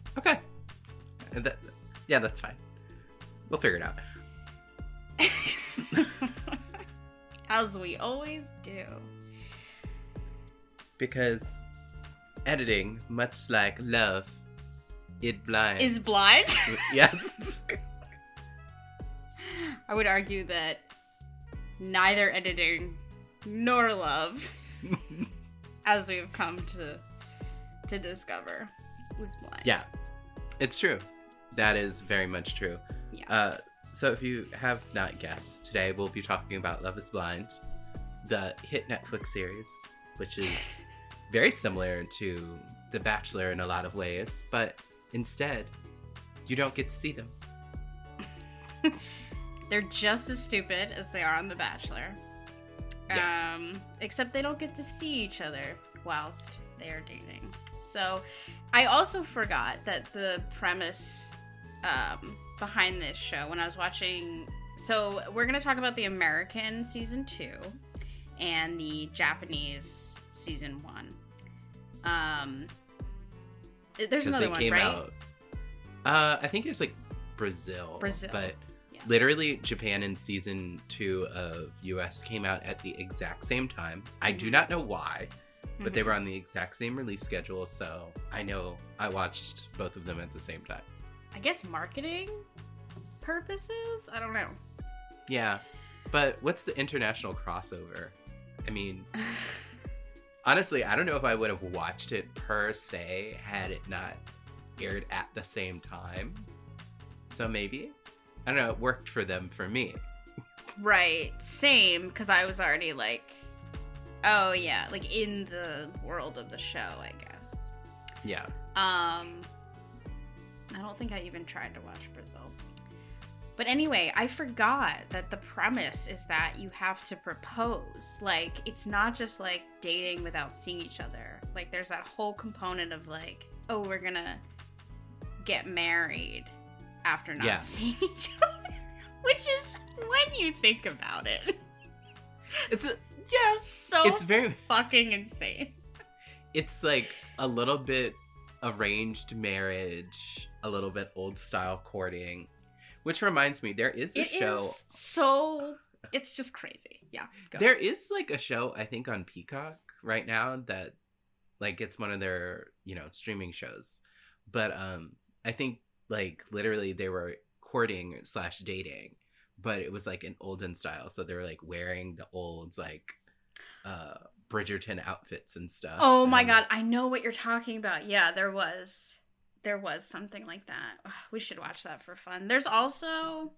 Okay. And yeah, that's fine. We'll figure it out. As we always do. Because editing, much like love, it blind. Is blind? Yes. I would argue that neither editing nor love, as we've come to discover, was blind. Yeah, it's true. That is very much true. Yeah. So if you have not guessed, today we'll be talking about Love is Blind, the hit Netflix series, which is very similar to The Bachelor in a lot of ways, but instead, you don't get to see them. They're just as stupid as they are on The Bachelor. Yes. Except they don't get to see each other whilst they are dating. So I also forgot that the premise behind this show when I was watching. So we're going to talk about the American season 2 and the Japanese season 1. There's another one, right? Out, I think it's like Brazil. But yeah. literally Japan in season 2 of US came out at the exact same time. I do not know why, but they were on the exact same release schedule, so I know I watched both of them at the same time. I guess marketing purposes? I don't know. Yeah, but what's the international crossover? I mean, honestly, I don't know if I would have watched it per se had it not aired at the same time. So maybe, I don't know, it worked for them for me. Right, same, because I was already like, oh yeah, like in the world of the show, I guess. Yeah. I don't think I even tried to watch Brazil. But anyway, I forgot that the premise is that you have to propose. Like, it's not just like dating without seeing each other. Like, there's that whole component of like, oh, we're gonna get married after not seeing each other. Which is, when you think about it, it's very fucking insane. It's like a little bit arranged marriage, a little bit old style courting. Which reminds me, there is a show. It's just crazy. Yeah. Go. There is like a show, I think, on Peacock right now that, like, it's one of their, streaming shows. But I think, like, literally they were courting / dating, but it was like an olden style. So they were like wearing the old, like, Bridgerton outfits and stuff. Oh my God. I know what you're talking about. Yeah, there was something like that. Ugh, we should watch that for fun. There's also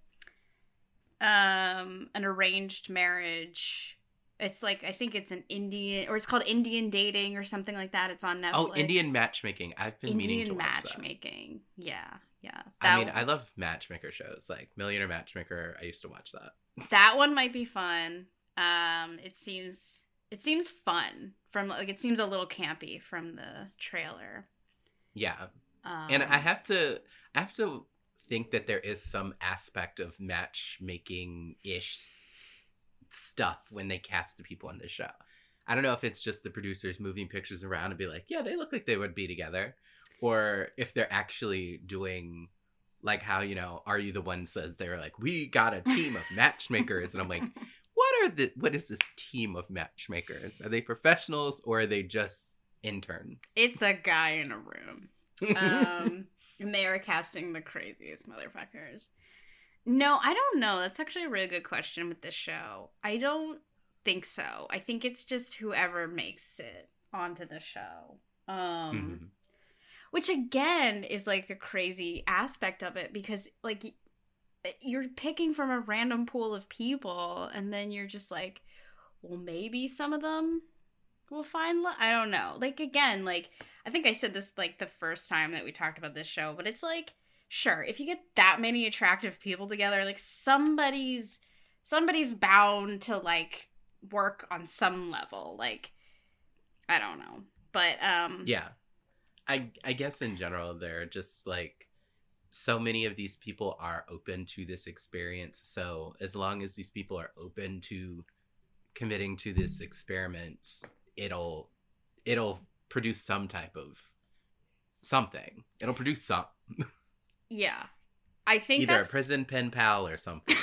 an arranged marriage. It's like, I think it's an Indian, or it's called Indian dating or something like that. It's on Netflix. Oh, Indian matchmaking. I've been meaning to watch that. Indian matchmaking. Yeah. I love matchmaker shows. Like Millionaire Matchmaker. I used to watch that. That one might be fun. It seems fun from, like, it seems a little campy from the trailer. Yeah. And I have to think that there is some aspect of matchmaking-ish stuff when they cast the people on this show. I don't know if it's just the producers moving pictures around and be like, yeah, they look like they would be together. Or if they're actually doing, like, how, Are You the One says they're like, we got a team of matchmakers. And I'm like, what is this team of matchmakers? Are they professionals or are they just interns? It's a guy in a room. And they are casting the craziest motherfuckers. No, I don't know. That's actually a really good question with this show. I don't think so. I think it's just whoever makes it onto the show. Which again is like a crazy aspect of it because, like, you're picking from a random pool of people and then you're just like, well, maybe some of them will find I don't know. Like, again, like, I think I said this, like, the first time that we talked about this show, but it's like, sure, if you get that many attractive people together, like, somebody's bound to, like, work on some level. Like, I don't know. But, yeah. I guess in general, they're just, like, so many of these people are open to this experience. So as long as these people are open to committing to this experiment, it'll produce some type of something. It'll produce some. Yeah. I think either that's... a prison pen pal or something.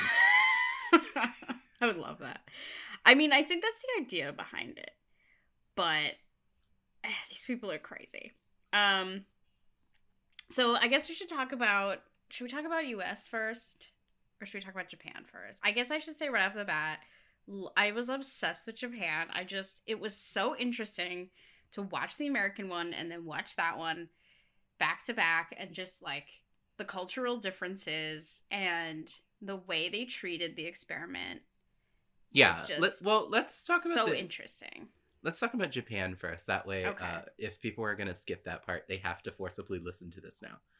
I would love that. I mean, I think that's the idea behind it. But these people are crazy. So I guess we should talk about... Should we talk about US first? Or should we talk about Japan first? I guess I should say right off the bat, I was obsessed with Japan. It was so interesting to watch the American one and then watch that one back to back, and just like the cultural differences and the way they treated the experiment. Yeah. Let's talk about so interesting. Let's talk about Japan first. That way, Okay. If people are going to skip that part, they have to forcibly listen to this now.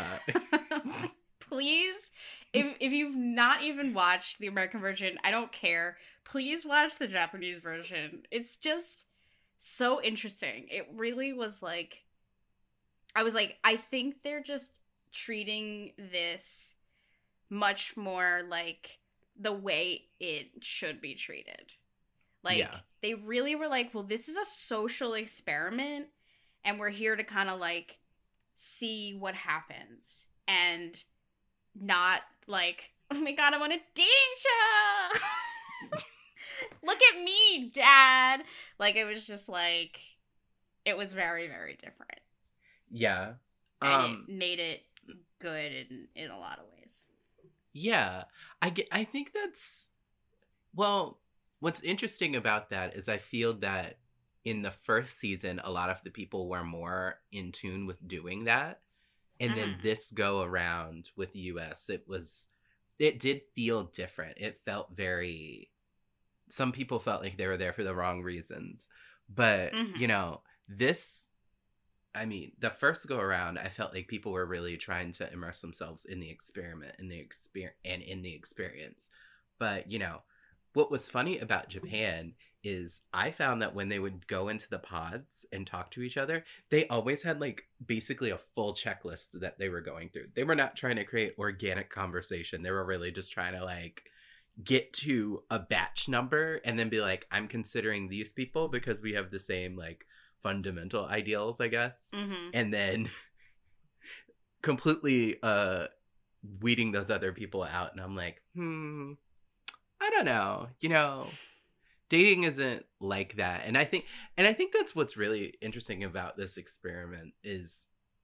Please, if you've not even watched the American version, I don't care. Please watch the Japanese version. It's just so interesting. It really was like... I was like, I think they're just treating this much more like the way it should be treated. Like, They really were like, well, this is a social experiment, and we're here to kind of, like, see what happens. And not, like, oh my god, I'm on a dating show! Look at me, Dad! Like, it was just, like, it was very, very different. Yeah. And it made it good in a lot of ways. Yeah. I think that's... Well... What's interesting about that is I feel that in the first season, a lot of the people were more in tune with doing that. And then this go around with the US, it did feel different. It felt very... Some people felt like they were there for the wrong reasons. But, you know, this... I mean, the first go around, I felt like people were really trying to immerse themselves in the experiment and in the experience. But, you know... What was funny about Japan is I found that when they would go into the pods and talk to each other, they always had like basically a full checklist that they were going through. They were not trying to create organic conversation. They were really just trying to like get to a batch number and then be like, I'm considering these people because we have the same like fundamental ideals, I guess. And then completely weeding those other people out. And I'm like, I don't know, you know, dating isn't like that. And I think that's what's really interesting about this experiment is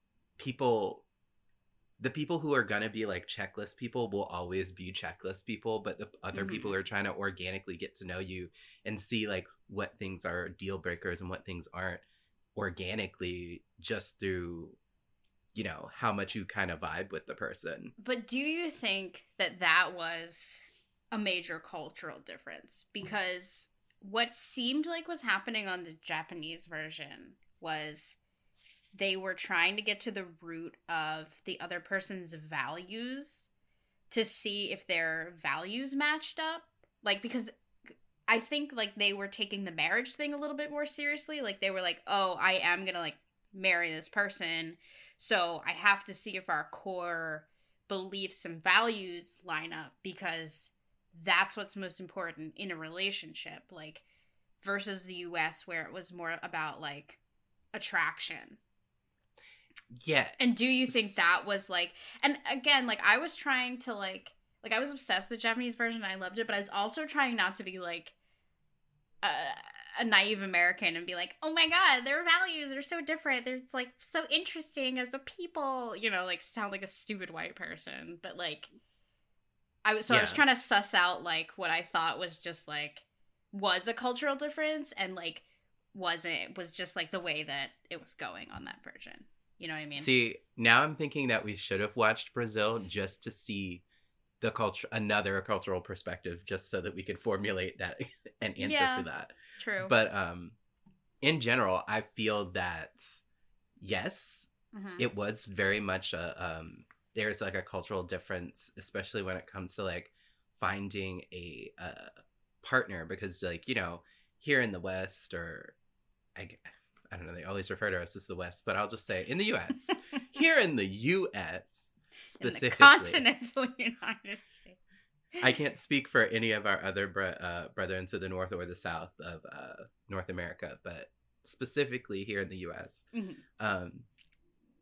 the people who are going to be like checklist people will always be checklist people, but the other people are trying to organically get to know you and see like what things are deal breakers and what things aren't organically just through, you know, how much you kind of vibe with the person. But do you think that was a major cultural difference? Because what seemed like was happening on the Japanese version was they were trying to get to the root of the other person's values to see if their values matched up. Like, because I think like they were taking the marriage thing a little bit more seriously. Like they were like, oh, I am gonna like marry this person, so I have to see if our core beliefs and values line up, because that's what's most important in a relationship, like versus the US where it was more about like attraction. Yeah. And do you think that was like, and again, like I was trying to like I was obsessed with the Japanese version and I loved it, but I was also trying not to be like a naive American and be like, oh my god, their values are so different, they're like so interesting as a people, you know, like sound like a stupid white person. But like I was trying to suss out like what I thought was just like was a cultural difference and like was just like the way that it was going on that version. You know what I mean? See, now I'm thinking that we should have watched Brazil just to see the another cultural perspective, just so that we could formulate that an answer for that. True. But in general, I feel that yes, it was very much there's like a cultural difference, especially when it comes to like finding a partner, because like, you know, here in the West, or I don't know, they always refer to us as the West, but I'll just say in the US, here in the US specifically, in the continental United States. I can't speak for any of our other brethren to the north or the south of North America, but specifically here in the US,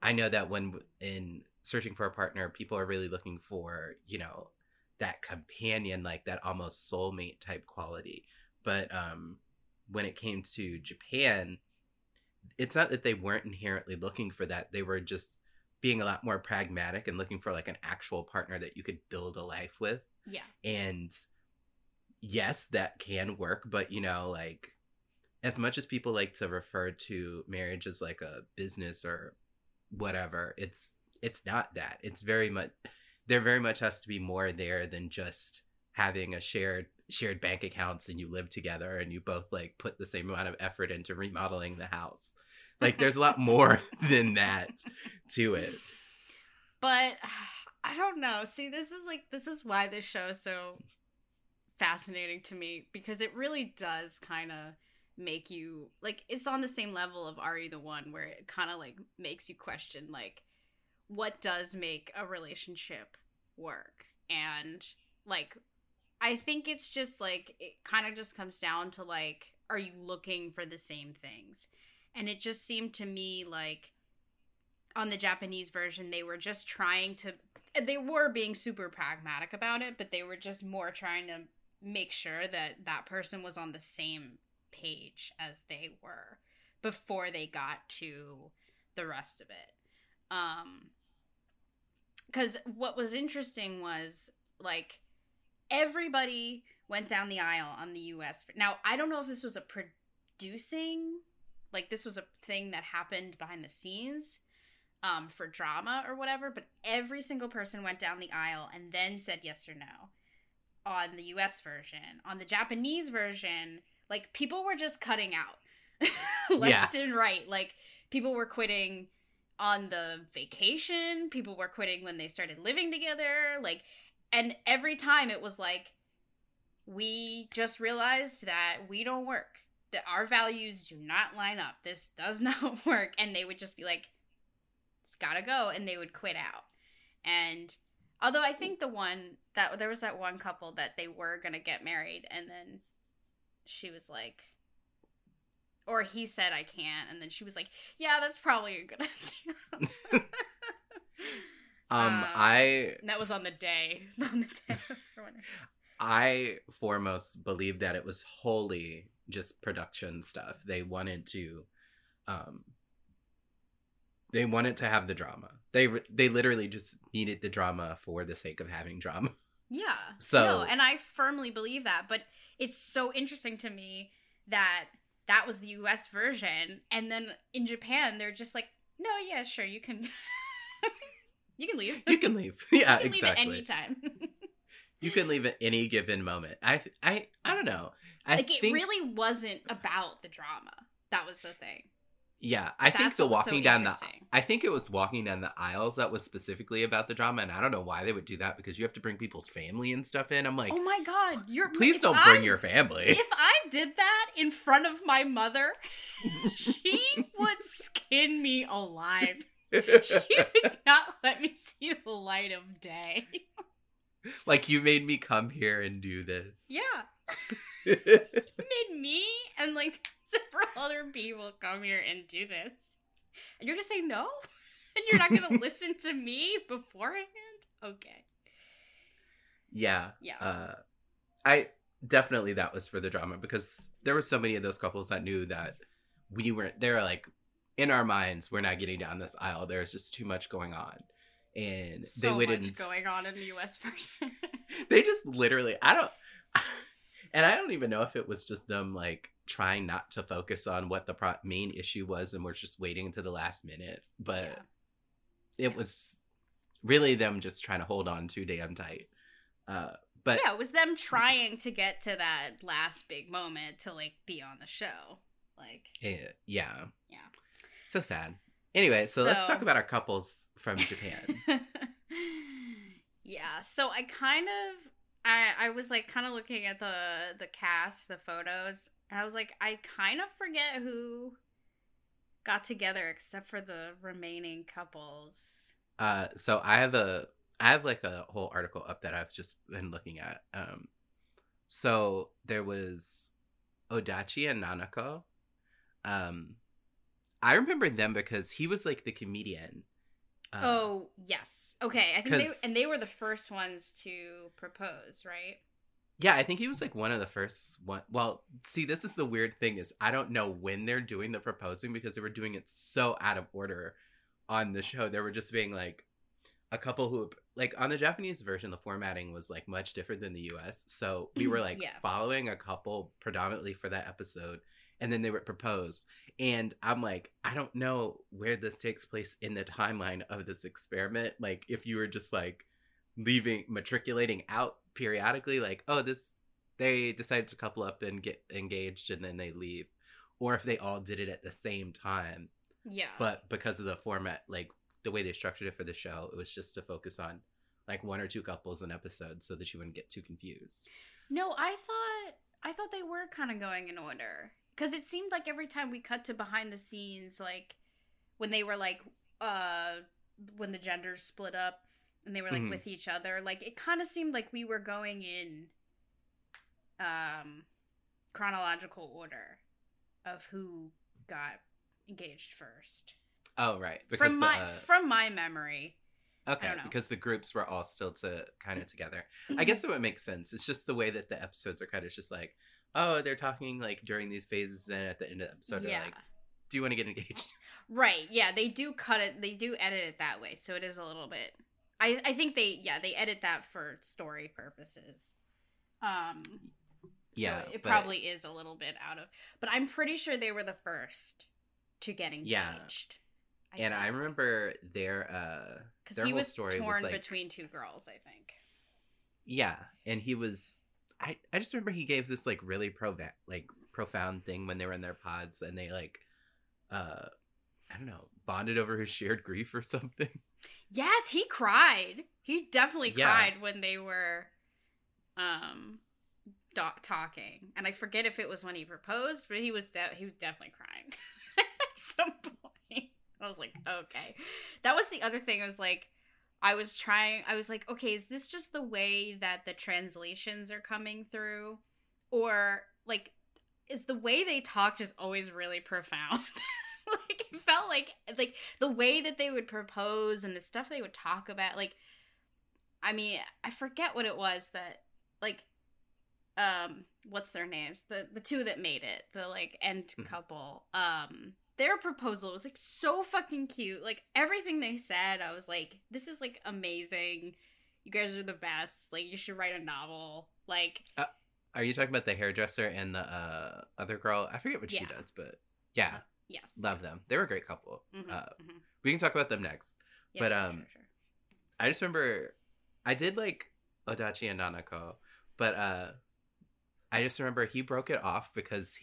I know that when in searching for a partner, people are really looking for, you know, that companion, like that almost soulmate type quality. But when it came to Japan, it's not that they weren't inherently looking for that. They were just being a lot more pragmatic and looking for like an actual partner that you could build a life with. Yeah. And yes, that can work, but you know, like as much as people like to refer to marriage as like a business or whatever, it's not that. It's very much, there very much has to be more there than just having a shared bank accounts and you live together and you both like put the same amount of effort into remodeling the house. Like there's a lot more than that to it. But I don't know. See, this is why this show is so fascinating to me, because it really does kind of make you, like, it's on the same level of Ari the One, where it kind of like makes you question like what does make a relationship work. And like I think it's just like it kind of just comes down to like, are you looking for the same things? And it just seemed to me like on the Japanese version, they were just trying to, they were being super pragmatic about it, but they were just more trying to make sure that that person was on the same page as they were before they got to the rest of it. Because what was interesting was like everybody went down the aisle on the US. Now, I don't know if this was a producing, like this was a thing that happened behind the scenes for drama or whatever, but every single person went down the aisle and then said yes or no on the US version. On the Japanese version, like people were just cutting out left and right. Like people were quitting on the vacation, people were quitting when they started living together, like, and every time it was like, we just realized that we don't work, that our values do not line up, this does not work, and they would just be like, it's gotta go, and they would quit out. And although I think the one that there was that one couple that they were gonna get married, and then she was like, or he said I can't, and then she was like, yeah, that's probably a good idea. That was on the day. I foremost believe that it was wholly just production stuff. They wanted to have the drama. They literally just needed the drama for the sake of having drama. Yeah. So, no, and I firmly believe that, but it's so interesting to me that that was the US version, and then in Japan they're just like, no, yeah, sure, you can you can leave. You can leave. Yeah, you can exactly. leave at any time. You can leave at any given moment. I don't know. It really wasn't about the drama. That was the thing. Yeah, I think it was walking down the aisles that was specifically about the drama, and I don't know why they would do that, because you have to bring people's family and stuff in. I'm like, oh my god, please don't bring your family. If I did that in front of my mother, she would skin me alive. She would not let me see the light of day. Like, you made me come here and do this. Yeah. You made me and like several other people come here and do this. And you're gonna say no? And you're not gonna listen to me beforehand? Okay. Yeah. Yeah. I definitely, that was for the drama, because there were so many of those couples that knew that they were like, in our minds, we're not getting down this aisle. There's just too much going on. And so they wouldn't. Much going on in the US version. They just literally, I don't even know if it was just them like trying not to focus on what the main issue was and we're just waiting until the last minute. But it was really them just trying to hold on too damn tight. But yeah, it was them trying to get to that last big moment to like be on the show. Like, yeah. So sad. Anyway, so let's talk about our couples from Japan. Yeah, so I was like kind of looking at the cast, the photos, and I was like, I kind of forget who got together except for the remaining couples. So I have like a whole article up that I've just been looking at. So there was Odachi and Nanako. I remember them because he was like the comedian Oh, yes. Okay, I think 'cause- they were the first ones to propose, right? Yeah, I think he was like one of the first one. Well, see, this is the weird thing is I don't know when they're doing the proposing because they were doing it so out of order on the show. They were just being like a couple who like on the Japanese version, the formatting was like much different than the US. So we were like following a couple predominantly for that episode, and then they would propose. And I'm like, I don't know where this takes place in the timeline of this experiment. Like if you were just like matriculating out periodically, like, oh, they decided to couple up and get engaged and then they leave, or if they all did it at the same time. Yeah. But because of the format, like the way they structured it for the show, it was just to focus on like one or two couples an episode so that you wouldn't get too confused. No, I thought they were kind of going in order, because it seemed like every time we cut to behind the scenes, like when they were like when the genders split up and they were like with each other, like it kind of seemed like we were going in chronological order of who got engaged first. Oh, right. Because from my memory. Okay, because the groups were all still kind of together. I guess it would make sense. It's just the way that the episodes are cut. It's just like, oh, they're talking like during these phases, then at the end of the episode, they're like, do you want to get engaged? Right. Yeah, they do cut it. They do edit it that way, so it is a little bit. I think they edit that for story purposes. Yeah, so it probably is a little bit out of. But I'm pretty sure they were the first to get engaged. Yeah. I remember their because he whole was story torn was like, between two girls, I think. Yeah, and he was. I just remember he gave this like really profound thing when they were in their pods, and they like, I don't know, bonded over his shared grief or something. Yes, he cried. He definitely cried when they were, talking, and I forget if it was when he proposed, but he was definitely crying at some point. I was like, okay. That was the other thing. I was like, okay, is this just the way that the translations are coming through? Or, like, is the way they talk just always really profound? Like, it felt like the way that they would propose and the stuff they would talk about, like, I mean, I forget what it was that, like, what's their names? The two that made it, the, like, end couple, their proposal was like so fucking cute. Like everything they said, I was like, this is like amazing. You guys are the best. Like you should write a novel. Like are you talking about the hairdresser and the other girl? I forget what she does, but yeah. Yes. Love them. They were a great couple. We can talk about them next. Yeah, but sure. I just remember I did like Odachi and Nanako, but I just remember he broke it off because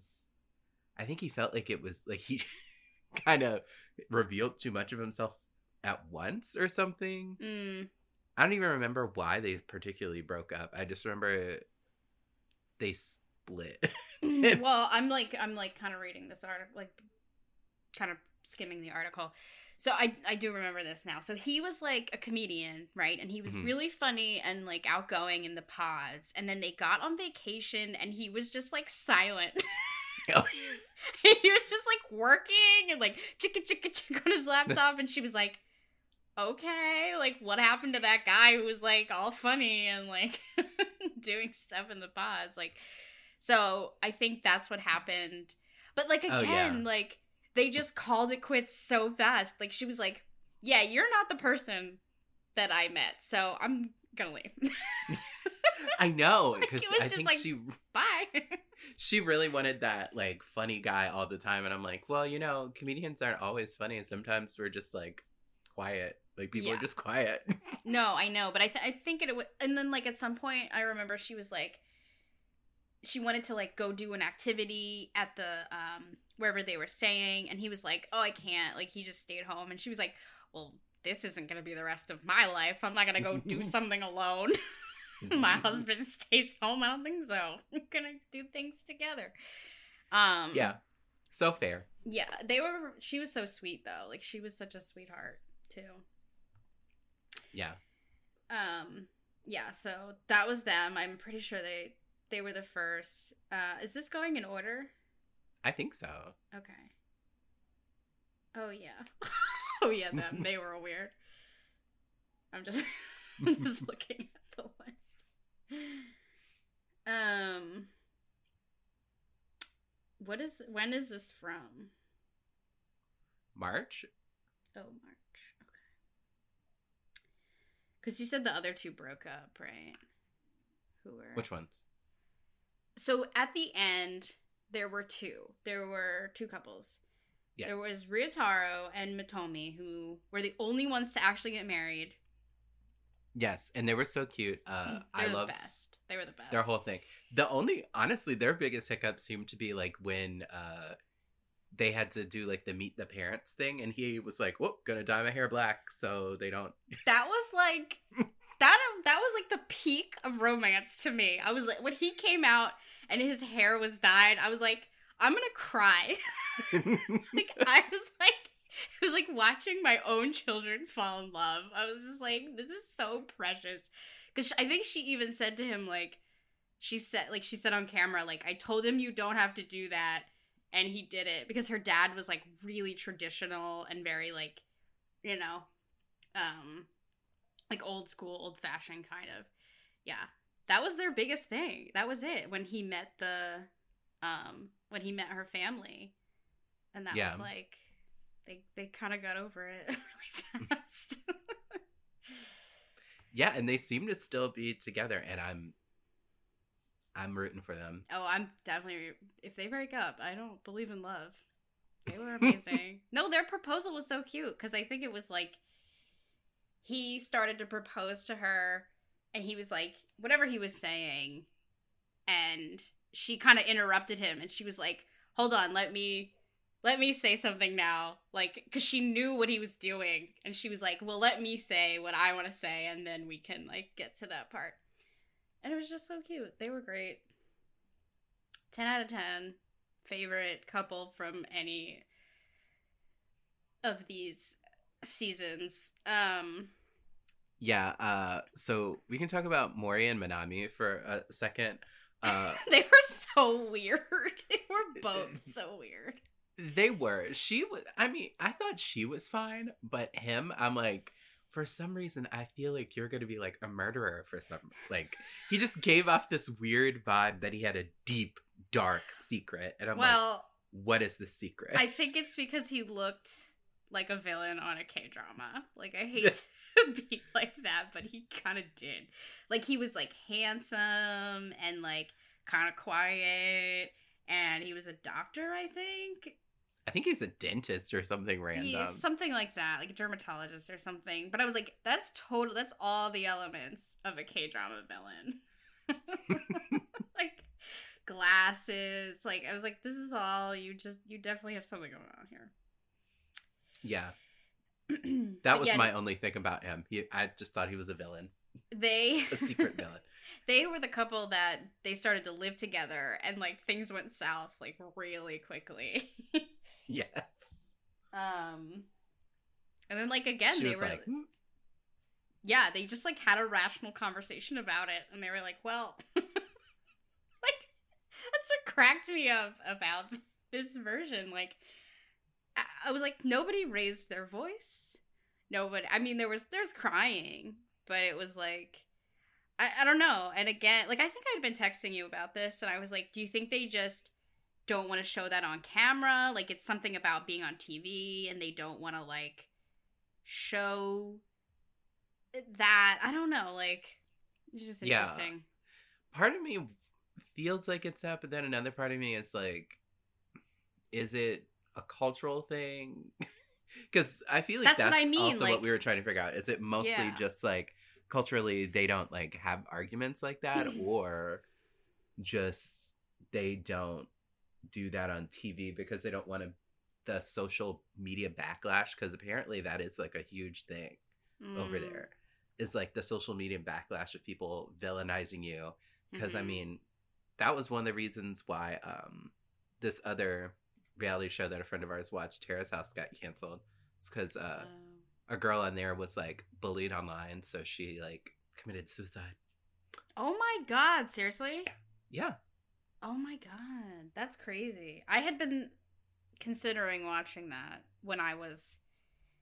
I think he felt like it was like he kind of revealed too much of himself at once or something. I don't even remember why they particularly broke up. I just remember they split. Well, I'm like kind of reading this article, like kind of skimming the article. So I do remember this now. So he was like a comedian, right? And he was really funny and like outgoing in the pods. And then they got on vacation and he was just like silent. Oh. He was just like working and like chicka on his laptop, and she was like, okay, like what happened to that guy who was like all funny and like doing stuff in the pods? Like, so I think that's what happened. But like again, like they just called it quits so fast. Like she was like, yeah, you're not the person that I met, so I'm gonna leave. I know, because I think like, bye. She really wanted that like funny guy all the time, and I'm like, well, you know, comedians aren't always funny, and sometimes we're just like quiet. Like people are just quiet. No, I know, but I think it would. And then like at some point, I remember she was like, she wanted to like go do an activity at the wherever they were staying, and he was like, oh, I can't. Like he just stayed home, and she was like, well, this isn't gonna be the rest of my life. I'm not gonna go do something alone. My husband stays home. I don't think so. We're gonna do things together. Yeah, so fair. Yeah, she was so sweet though. Like she was such a sweetheart too. Yeah. Yeah. So that was them. I'm pretty sure they were the first. Is this going in order? I think so. Okay. Oh yeah. Oh yeah, them. They were weird. I'm just I'm just looking at the list. When is this from? March? Oh, March. Okay. Because you said the other two broke up, right? Who were? Which ones? So at the end, there were two. There were two couples. Yes. There was Ryotaro and Mitomi, who were the only ones to actually get married. Yes, and they were so cute. I loved the best. They were the best. Their whole thing. Honestly, their biggest hiccup seemed to be like when they had to do like the meet the parents thing, and he was like, "Whoop, gonna dye my hair black so they don't." That was like that was like the peak of romance to me. I was like, when he came out and his hair was dyed, I was like, I'm gonna cry. Like I was like. It was like watching my own children fall in love. I was just like, this is so precious. Because I think she even said to him, like, she said on camera, like, I told him you don't have to do that. And he did it. Because her dad was, like, really traditional and very, like, you know, like old school, old fashioned kind of. Yeah. That was their biggest thing. That was it. When he met when he met her family. And that was like... They kind of got over it really fast. Yeah, and they seem to still be together, and I'm rooting for them. Oh, I'm definitely... If they break up, I don't believe in love. They were amazing. No, their proposal was so cute, because I think it was like... He started to propose to her, and he was like, whatever he was saying, and she kind of interrupted him, and she was like, hold on, let me say something now, like, because she knew what he was doing, and she was like, well, let me say what I want to say, and then we can, like, get to that part. And it was just so cute. They were great. 10 out of 10. Favorite couple from any of these seasons. Yeah, so we can talk about Mori and Manami for a second. They were so weird. They were both so weird. They were. I thought she was fine, but him, I'm like, for some reason, I feel like you're going to be like a murderer for some, like, he just gave off this weird vibe that he had a deep, dark secret. And I'm like, what is the secret? I think it's because he looked like a villain on a K-drama. Like, I hate to be like that, but he kind of did. Like, he was, like, handsome and, like, kind of quiet. And he was a doctor, I think. I think he's a dentist or something random. Something like that, like a dermatologist or something. But I was like, that's all the elements of a K-drama villain. Like, glasses. Like, I was like, this is all, you definitely have something going on here. Yeah. That was my only thing about him. I just thought he was a villain. A secret villain. They were the couple that they started to live together, and like things went south like really quickly. Yes. And then like again she they was were like, yeah, they just like had a rational conversation about it, and they were like, well, like that's what cracked me up about this version. Like I was like, nobody raised their voice. Nobody. I mean, there's crying. But it was like, I don't know. And again, like, I think I'd been texting you about this, and I was like, do you think they just don't want to show that on camera? Like, it's something about being on TV, and they don't want to, like, show that. I don't know. Like, it's just interesting. Yeah. Part of me feels like it's that, but then another part of me is like, is it a cultural thing? Because I feel like that's what I mean. Also like, what we were trying to figure out. Is it mostly just like culturally they don't like have arguments like that, or just they don't do that on TV because they don't want the social media backlash? Because apparently that is like a huge thing over there. It's like the social media backlash of people villainizing you. Because I mean, that was one of the reasons why this other reality show that a friend of ours watched, Terrace House, got canceled. It's because a girl on there was like bullied online, so she like committed suicide. Oh my god, seriously? Yeah. Oh my god, that's crazy. I had been considering watching that when I was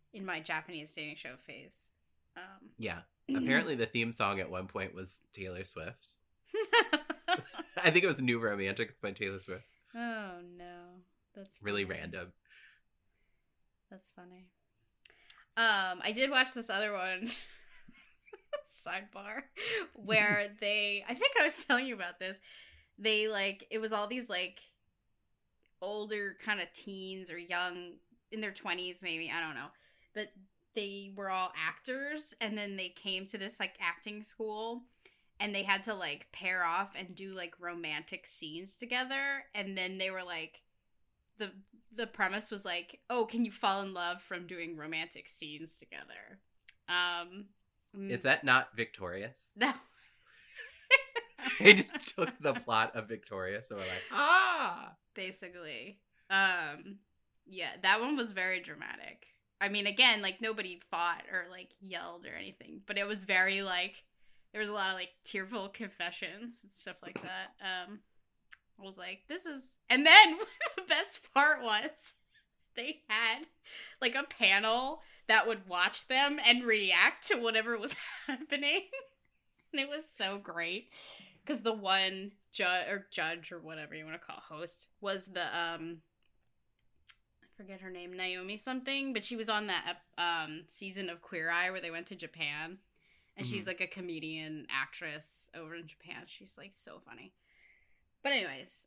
in my Japanese dating show phase. Yeah. Apparently the theme song at one point was Taylor Swift. I think it was New Romantics by Taylor Swift. Oh, no. That's funny. Really random. That's funny. I did watch this other one, sidebar, where I think I was telling you about this. They, like, it was all these, like, older kind of teens or young, in their 20s maybe, I don't know. But they were all actors, and then they came to this, like, acting school, and they had to, like, pair off and do, like, romantic scenes together, and then they were, like, the premise was, like, oh, can you fall in love from doing romantic scenes together? Is that not Victorious? No. They just took the plot of Victorious and were like, ah! Basically. Yeah, that one was very dramatic. I mean, again, like, nobody fought or, like, yelled or anything, but it was very, like, there was a lot of, like, tearful confessions and stuff like that. I was like, this is... And then, the best part was, they had, like, a panel that would watch them and react to whatever was happening. And it was so great. Because the one judge or whatever you want to call host was the, I forget her name, Naomi something, but she was on that season of Queer Eye where they went to Japan. And she's, like, a comedian actress over in Japan. She's, like, so funny. But anyways,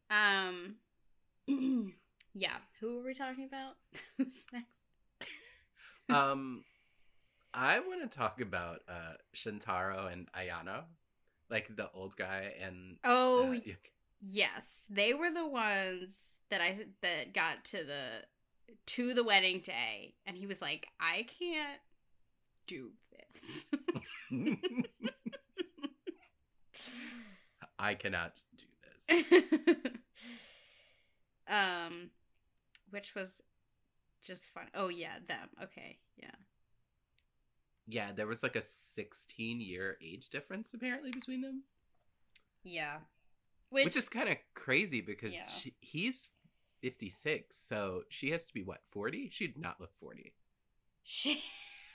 yeah. Who were we talking about? Who's next? I want to talk about Shintaro and Ayano, like the old guy and yes, they were the ones that got to the wedding day, and he was like, I can't do this. I cannot do this. Which was just fun. Oh yeah, them. Okay, yeah. Yeah, there was like a 16-year age difference apparently between them. Yeah. Which is kind of crazy because he's 56, so she has to be, what, 40? She'd not look 40. She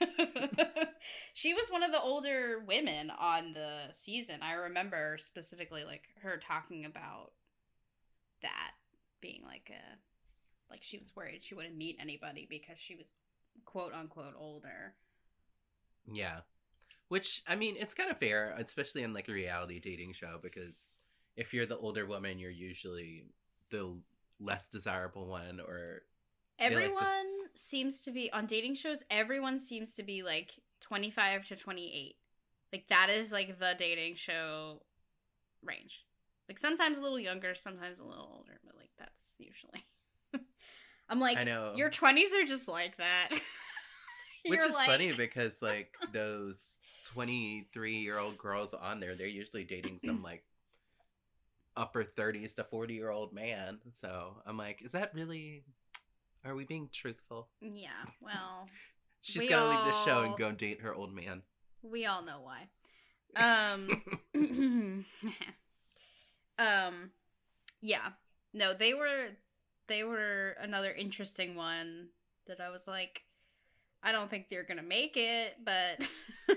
was one of the older women on the season. I remember specifically, like, her talking about that being like she was worried she wouldn't meet anybody because she was quote unquote older. Yeah. Which, I mean, it's kind of fair, especially in, like, a reality dating show, because if you're the older woman, you're usually the less desirable one, or... Everyone seems to be, on dating shows, everyone seems to be, like, 25 to 28. Like, that is, like, the dating show range. Like, sometimes a little younger, sometimes a little older, but, like, that's usually... I'm like, I know. Your 20s are just like that. Which is like... funny because, like, those 23-year-old girls on there, they're usually dating some, like, upper 30s to 40-year-old man. So I'm like, is that really... Are we being truthful? Yeah, well... She's gotta leave the show and go date her old man. We all know why. Yeah. No, they were another interesting one that I was like, I don't think they're gonna make it, but...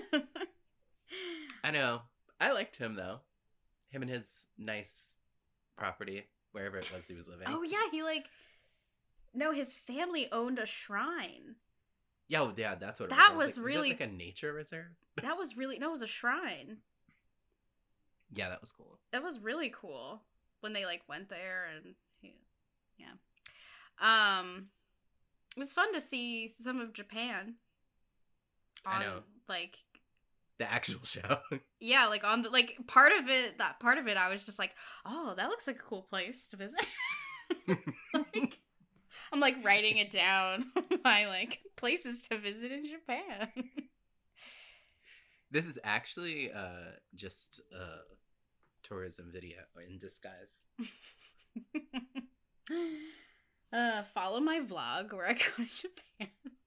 I know. I liked him, though. Him and his nice property, wherever it was he was living. Oh, yeah, he, like... No, his family owned a shrine. Yeah, that's what it was. That was like, really... Was that like a nature reserve? That was really... No, it was a shrine. Yeah, that was cool. That was really cool. When they, like, went there and... Yeah. It was fun to see some of Japan. I know. Like... The actual show. Yeah, like, on the... Like, part of it, I was just like, oh, that looks like a cool place to visit. Like... I'm, like, writing it down. My, like, places to visit in Japan. This is actually just a tourism video in disguise. Follow my vlog where I go to Japan.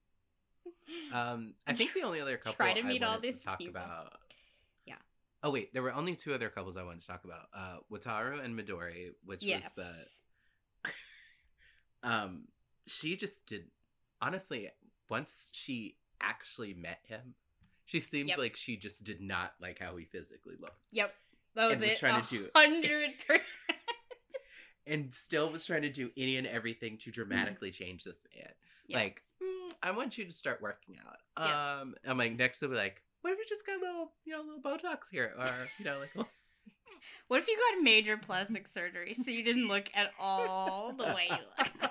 I think the only other couple try to meet all these to talk people. about... Yeah. Oh, wait. There were only two other couples I wanted to talk about. Wataru and Midori, which was the... She just did... Honestly, once she actually met him, she seemed Yep. like she just did not like how he physically looked. Yep. That was And was it. trying to do 100%. and still was trying to do any and everything to dramatically change this man. Yeah. Like, I want you to start working out. Yeah. I'm like, next they'll be like, what if you just got a little, little Botox here, or like. What if you got major plastic surgery so you didn't look at all the way you look?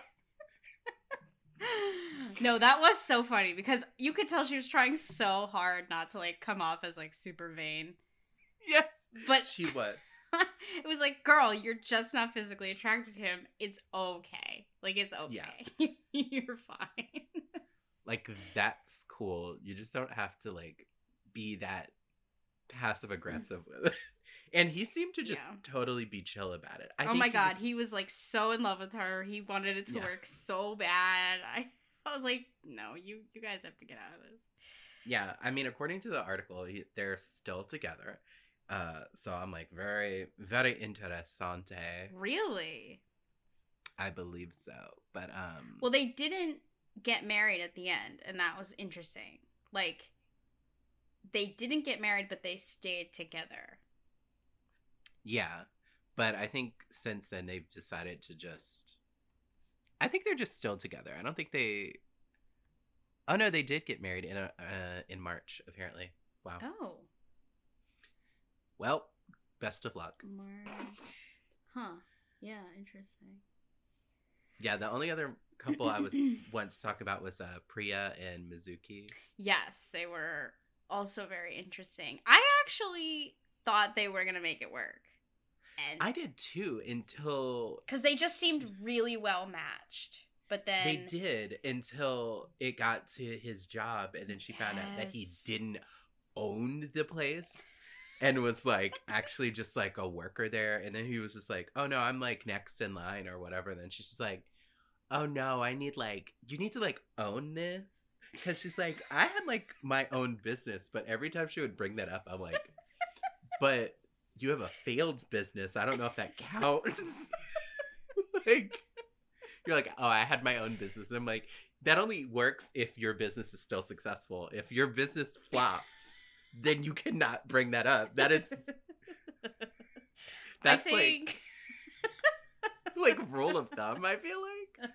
No, that was so funny because you could tell she was trying so hard not to like come off as like super vain. Yes, but she was. It was like, girl, you're just not physically attracted to him. It's okay. Like, it's okay. Yeah. You're fine. Like, that's cool. You just don't have to, like, be that passive-aggressive with it. And he seemed to just totally be chill about it. Oh my God. He was, like, so in love with her. He wanted it to work so bad. I was like, no, you guys have to get out of this. Yeah. I mean, according to the article, they're still together. So I'm like, very, very interessante. Really? I believe so. But, well, they didn't get married at the end, and that was interesting. Like, they didn't get married, but they stayed together. Yeah. But I think since then they've decided to just, I think they're just still together. I don't think they, oh no, they did get married in March, apparently. Wow. Oh. Well, best of luck. March. Huh. Yeah, interesting. Yeah, the only other couple I want to talk about was Priya and Mizuki. Yes, they were also very interesting. I actually thought they were going to make it work. And I did too, until... because they just seemed really well matched. But then... They did, until it got to his job, and then she found out that he didn't own the place. And was, like, actually just, like, a worker there. And then he was just like, oh, no, I'm, like, next in line or whatever. And then she's just like, oh, no, I need, like, you need to, like, own this. Because she's like, I had, like, my own business. But every time she would bring that up, I'm like, but you have a failed business. I don't know if that counts. Like, you're like, oh, I had my own business. And I'm like, that only works if your business is still successful. If your business flops, then you cannot bring that up. That is, that's like rule of thumb, I feel like.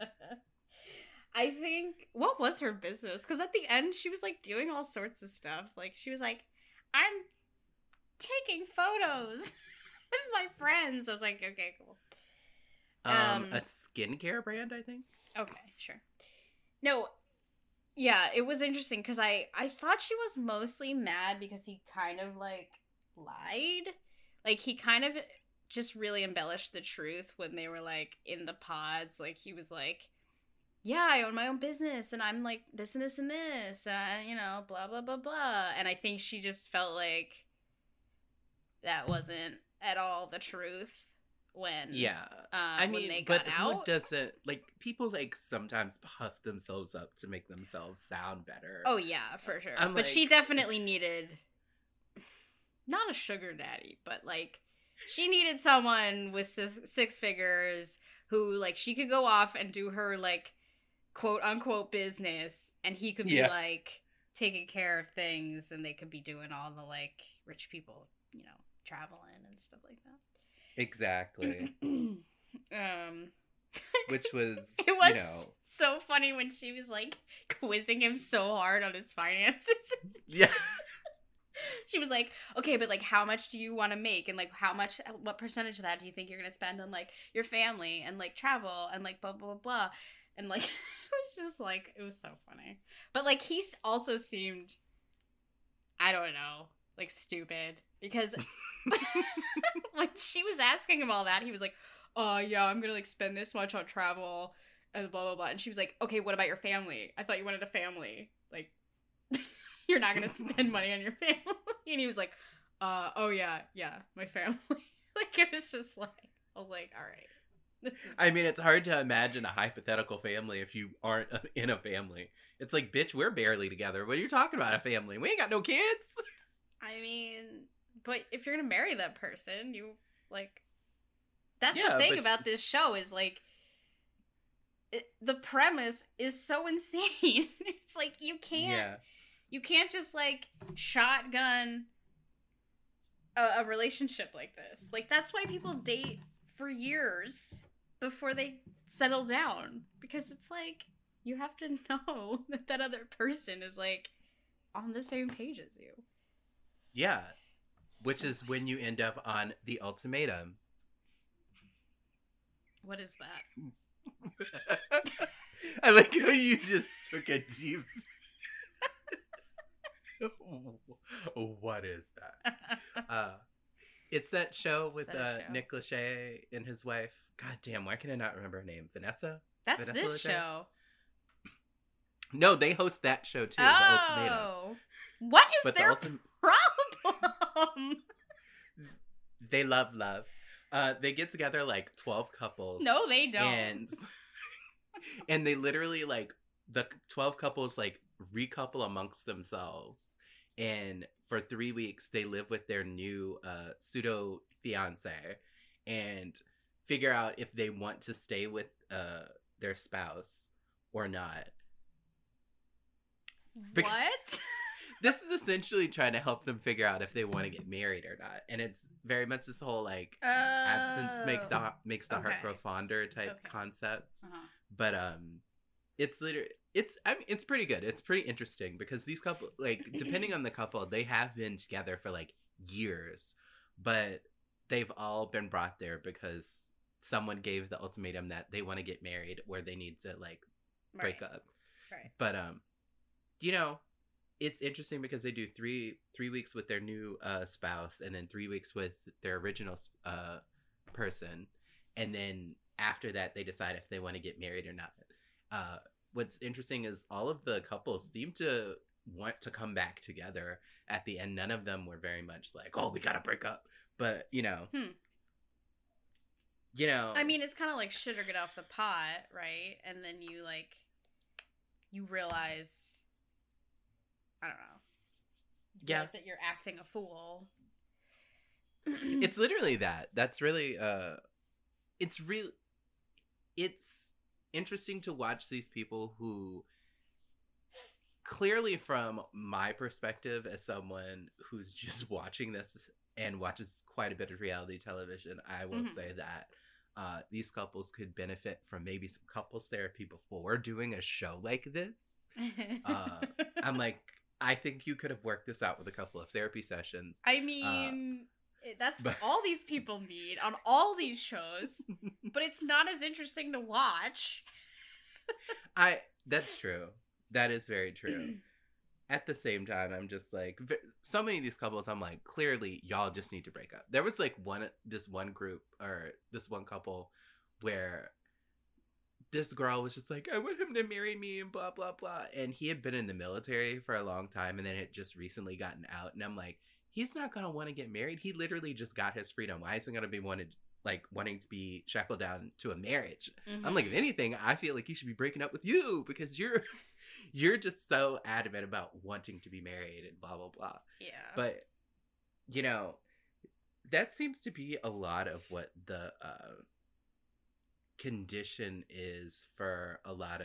I think, what was her business? Because at the end, she was like doing all sorts of stuff. Like, she was like, I'm taking photos with my friends. I was like, okay, cool. A skincare brand, I think. Okay, sure. No, yeah, it was interesting because I thought she was mostly mad because he kind of, like, lied. Like, he kind of just really embellished the truth when they were, like, in the pods. Like, he was like, yeah, I own my own business, and I'm, like, this and this and this, you know, blah, blah, blah, blah. And I think she just felt like that wasn't at all the truth. When I mean, when they got out. Who doesn't, like, people like sometimes puff themselves up to make themselves sound better. Oh yeah, for sure. But like, she definitely needed not a sugar daddy, but like she needed someone with six figures who like she could go off and do her like quote unquote business, and he could be like taking care of things, and they could be doing all the like rich people, you know, traveling and stuff like that. Exactly. Which was, it was so funny when she was like quizzing him so hard on his finances. Yeah. She was like, okay, but like how much do you want to make, and like what percentage of that do you think you're gonna spend on like your family and like travel and like blah blah blah blah. And like it was just like, it was so funny. But like he also seemed, I don't know, like stupid, because when she was asking him all that, he was like, yeah, I'm gonna like spend this much on travel and blah blah blah. And she was like, okay, what about your family? I thought you wanted a family. Like, you're not gonna spend money on your family. And he was like, oh yeah, my family. Like, it was just like, I was like, all right. I mean, it's hard to imagine a hypothetical family if you aren't in a family. It's like, bitch, we're barely together. What are you talking about, a family? We ain't got no kids. I mean, but if you're gonna marry that person, you like, that's the thing about this show is like, the premise is so insane. It's like you can't just like shotgun a relationship like this. Like that's why people date for years before they settle down, because it's like you have to know that that other person is like on the same page as you. Yeah, which is when you end up on The Ultimatum. What is that? I like how you just took a deep. What is that? It's that show with Nick Lachey and his wife. God damn, why can I not remember her name? Vanessa? That's Vanessa this Lachey? show. No, they host that show too. The Ultimatum. What is But their problem? They love. They get together like 12 couples. No, they don't. And they literally like the 12 couples like recouple amongst themselves, and for 3 weeks they live with their new pseudo fiance and figure out if they want to stay with their spouse or not. What? This is essentially trying to help them figure out if they want to get married or not, and it's very much this whole like absence makes the heart grow fonder type concepts. But it's literally it's pretty good. It's pretty interesting because these couple, like, depending on the couple, they have been together for like years, but they've all been brought there because someone gave the ultimatum that they want to get married or they need to like break up. Right. But you know, it's interesting because they do three weeks with their new spouse and then 3 weeks with their original person, and then after that they decide if they want to get married or not. What's interesting is all of the couples seem to want to come back together at the end. None of them were very much like, oh, we gotta break up. But you know, I mean, it's kind of like shit or get off the pot, right? And then you realize, I don't know, that you're acting a fool. It's literally that. That's really it's interesting to watch these people who clearly, from my perspective as someone who's just watching this and watches quite a bit of reality television, I will say that these couples could benefit from maybe some couples therapy before doing a show like this. I'm like, I think you could have worked this out with a couple of therapy sessions. I mean, that's what all these people need on all these shows, but it's not as interesting to watch. That's true. That is very true. At the same time, I'm just like, so many of these couples, I'm like, clearly y'all just need to break up. There was like this one couple where this girl was just like, I want him to marry me and blah, blah, blah. And he had been in the military for a long time and then had just recently gotten out. And I'm like, he's not going to want to get married. He literally just got his freedom. Why is he going to be wanting to be shackled down to a marriage? I'm like, if anything, I feel like he should be breaking up with you because you're just so adamant about wanting to be married and blah, blah, blah. Yeah. But, you know, that seems to be a lot of what the condition is for a lot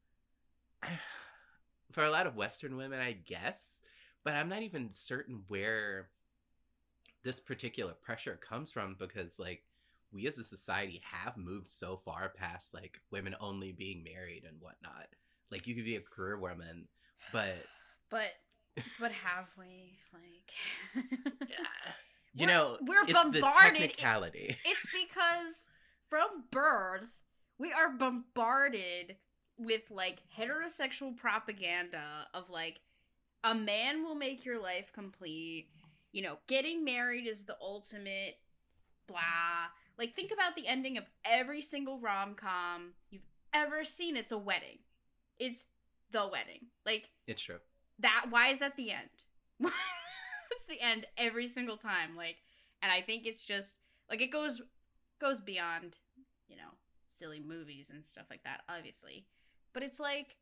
of Western women, I guess. But I'm not even certain where this particular pressure comes from, because like we as a society have moved so far past like women only being married and whatnot. Like you could be a career woman, but have we, like we're it's bombarded. The technicality. It's because from birth we are bombarded with like heterosexual propaganda of like, a man will make your life complete. You know, getting married is the ultimate blah. Like, think about the ending of every single rom-com you've ever seen. It's a wedding. It's the wedding. Like, it's true. Why is that the end? It's the end every single time. Like, and I think it's just, like, it goes beyond, you know, silly movies and stuff like that, obviously. But it's like,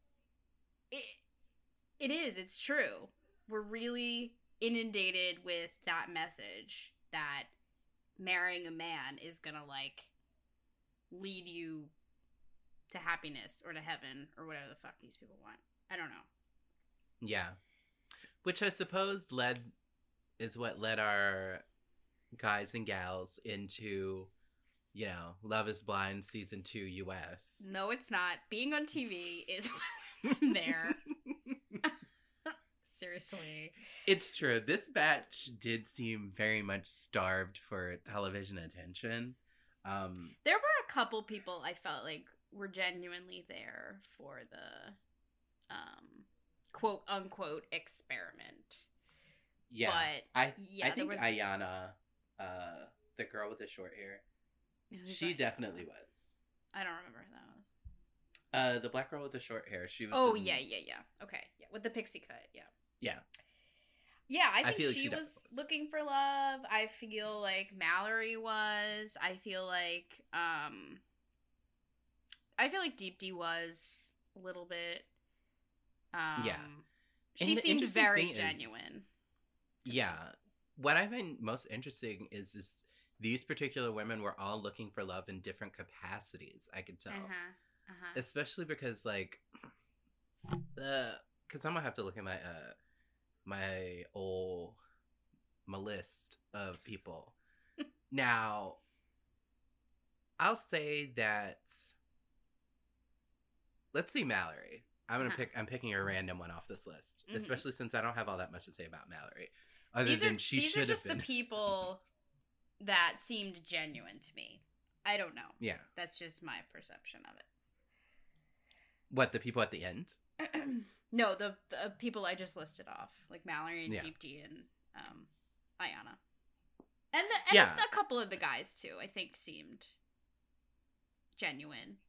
it's true. We're really inundated with that message that marrying a man is gonna like lead you to happiness or to heaven or whatever the fuck these people want. I don't know. Yeah. Which I suppose is what led our guys and gals into, you know, Love is Blind season 2 US. No, it's not. Being on TV is there. Seriously. It's true. This batch did seem very much starved for television attention. There were a couple people I felt like were genuinely there for the quote unquote experiment. Yeah. But I think there was... Ayana, the girl with the short hair, she definitely was. I don't remember who that was. The black girl with the short hair. She was. Oh, yeah. Okay, yeah, with the pixie cut, yeah. Yeah. Yeah, I think feel like she was looking for love. I feel like Mallory was. I feel like Deepti was a little bit. Yeah. She seemed very genuine. Yeah. What I find most interesting is these particular women were all looking for love in different capacities, I could tell. Especially because, like, because I'm going to have to look at my list of people. Now, I'll say that, let's see Mallory. I'm picking a random one off this list, especially since I don't have all that much to say about Mallory. These are just the people that seemed genuine to me. I don't know. Yeah. That's just my perception of it. What, the people at the end? No, the people I just listed off, like Mallory and Deepti and Ayana, and a couple of the guys too. I think seemed genuine.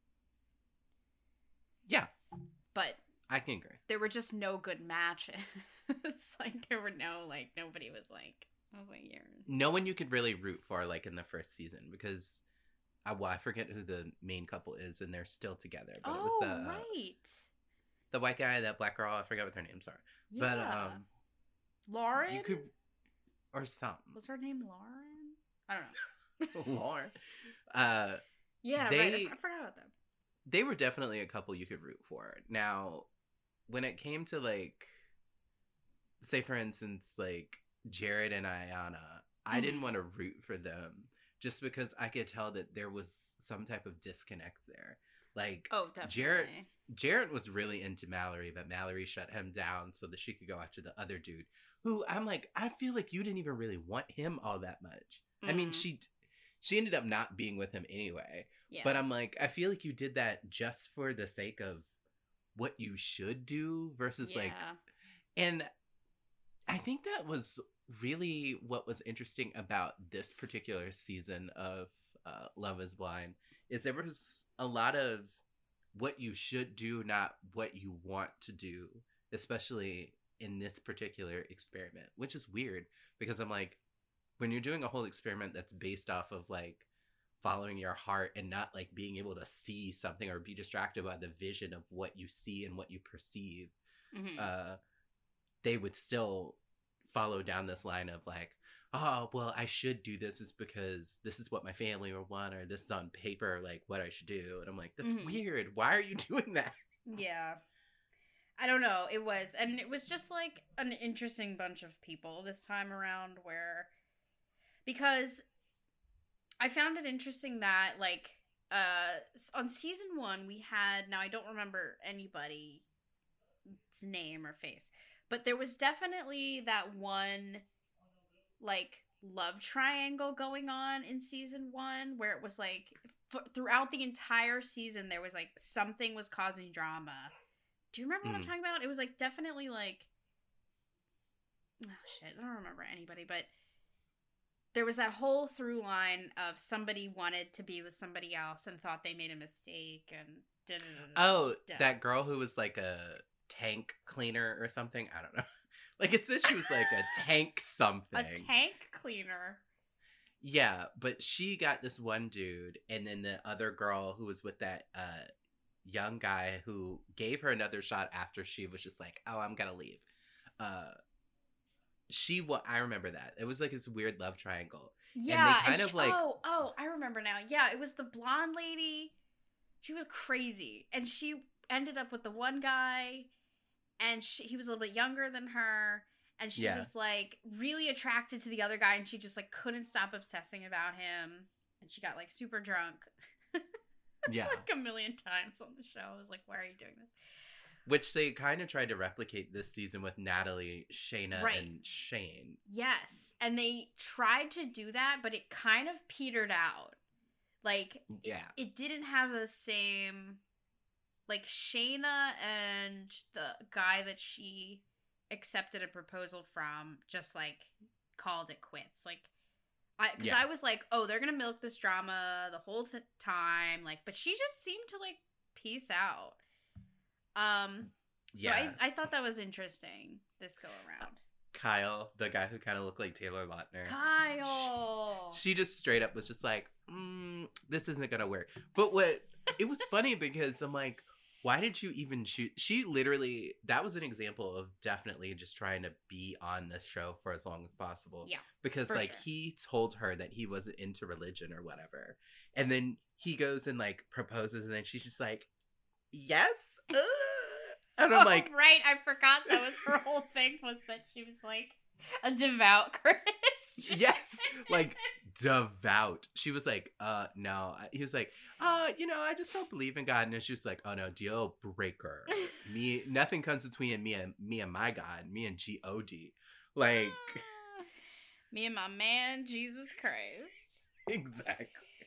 Yeah, but I can agree. There were just no good matches. It's like there were nobody was like. I was like, yeah. No one you could really root for, like in the first season, because I forget who the main couple is, and they're still together. But it was right. The white guy, that black girl, I forgot what their names are. Yeah. But Lauren? You could, or something. Was her name Lauren? I don't know. Lauren. Yeah, right. I forgot about them. They were definitely a couple you could root for. Now, when it came to, like, say for instance, like Jared and Ayana, I didn't want to root for them just because I could tell that there was some type of disconnect there. Like, definitely. Jared was really into Mallory, but Mallory shut him down so that she could go after the other dude, who I'm like, I feel like you didn't even really want him all that much. I mean, she ended up not being with him anyway. Yeah. But I'm like, I feel like you did that just for the sake of what you should do versus like, and I think that was really what was interesting about this particular season of Love is Blind, is there was a lot of what you should do, not what you want to do, especially in this particular experiment, which is weird because I'm like, when you're doing a whole experiment that's based off of like following your heart and not like being able to see something or be distracted by the vision of what you see and what you perceive, they would still follow down this line of like, oh, well, I should do this is because this is what my family would want, or this is on paper, like what I should do. And I'm like, that's weird. Why are you doing that? Yeah. I don't know. It was just like an interesting bunch of people this time around because I found it interesting that like, on season 1 we had, now I don't remember anybody's name or face, but there was definitely that one like love triangle going on in season 1 where it was like throughout the entire season there was like something was causing drama. Do you remember what I'm talking about? It was like definitely like, oh shit, I don't remember anybody, but there was that whole through line of somebody wanted to be with somebody else and thought they made a mistake and that girl who was like a tank cleaner or something. I don't know. Like it says she was like a tank something. A tank cleaner. Yeah, but she got this one dude, and then the other girl who was with that young guy who gave her another shot after she was just like, oh, I'm gonna leave. I remember that. It was like this weird love triangle. Yeah. And they kind of like... Oh, I remember now. Yeah, it was the blonde lady She was crazy. And she ended up with the one guy, and he was a little bit younger than her, and she was, like, really attracted to the other guy, and she just, like, couldn't stop obsessing about him, and she got, like, super drunk. Yeah. Like, a million times on the show. I was like, why are you doing this? Which they kind of tried to replicate this season with Natalie, Shayna, and Shane. Yes. And they tried to do that, but it kind of petered out. Like, it didn't have the same... Like, Shayna and the guy that she accepted a proposal from just, like, called it quits. Like, because I was like, oh, they're going to milk this drama the whole time. Like, but she just seemed to, like, peace out. So I thought that was interesting this go around. Kyle, the guy who kind of looked like Taylor Lautner. Kyle! She just straight up was just like, this isn't going to work. But it was funny because I'm like, why did you even shoot? She literally, that was an example of definitely just trying to be on the show for as long as possible. Yeah. Because, like, he told her that he wasn't into religion or whatever. And then he goes and, like, proposes, and then she's just like, yes? And I'm like... Right, I forgot that was her whole thing, was that she was, like, a devout Christian. Yes, like, devout. She was like, no. He was like, I just don't believe in God. And she was like, oh no, deal breaker. Nothing comes between me and my God, me and G-O-D. Like, me and my man, Jesus Christ. Exactly.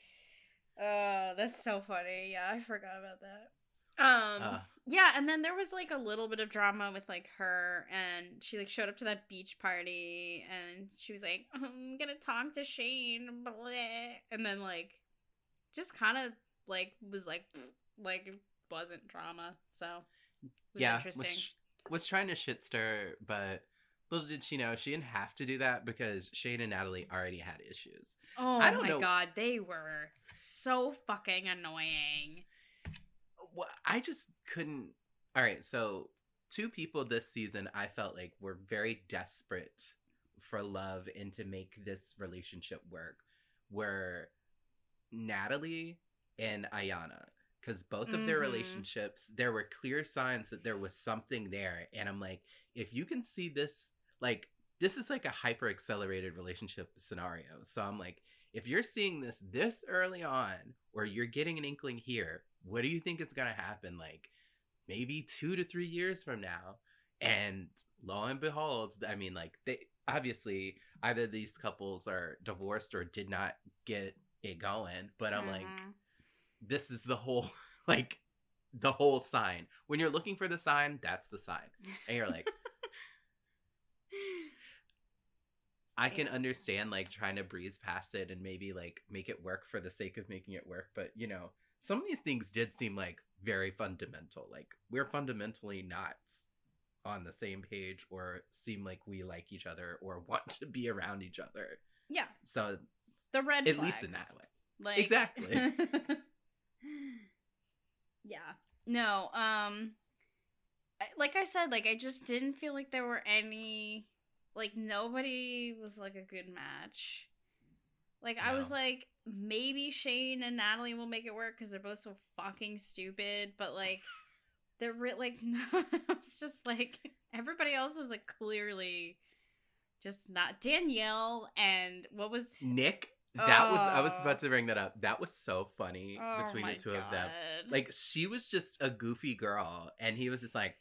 That's so funny. Yeah, I forgot about that. Yeah, and then there was, like, a little bit of drama with, like, her, and she, like, showed up to that beach party, and she was like, I'm gonna talk to Shane, bleh. And then, like, just kind of, like, was like, it wasn't drama, so it was interesting. Was trying to shit stir, but little did she know she didn't have to do that because Shane and Natalie already had issues. Oh my god, they were so fucking annoying. Well, I just couldn't. All right, so 2 people this season I felt like were very desperate for love and to make this relationship work were Natalie and Ayanna. Because both of their relationships, there were clear signs that there was something there. And I'm like, if you can see this, like, this is like a hyper accelerated relationship scenario. So I'm like, if you're seeing this early on, or you're getting an inkling here, what do you think is going to happen? Like, maybe 2 to 3 years from now. And lo and behold, I mean, like, they obviously either these couples are divorced or did not get it going. But I'm like, this is the whole, like, the whole sign. When you're looking for the sign, that's the sign. And you're like, I can understand, like, trying to breeze past it and maybe, like, make it work for the sake of making it work. But, some of these things did seem, like, very fundamental. Like, we're fundamentally not on the same page or seem like we like each other or want to be around each other. Yeah. So, the red at flags. least in that way. Like... Exactly. Yeah. No, like I said, like, I just didn't feel like there were any, like, nobody was, like, a good match. Like, no. I was like, maybe Shane and Natalie will make it work because they're both so fucking stupid, but, like, they're like, it's just, like, everybody else was, like, clearly just not. Danielle and what was... Nick? I was about to bring that up. That was so funny between the two of them. Like, she was just a goofy girl, and he was just like...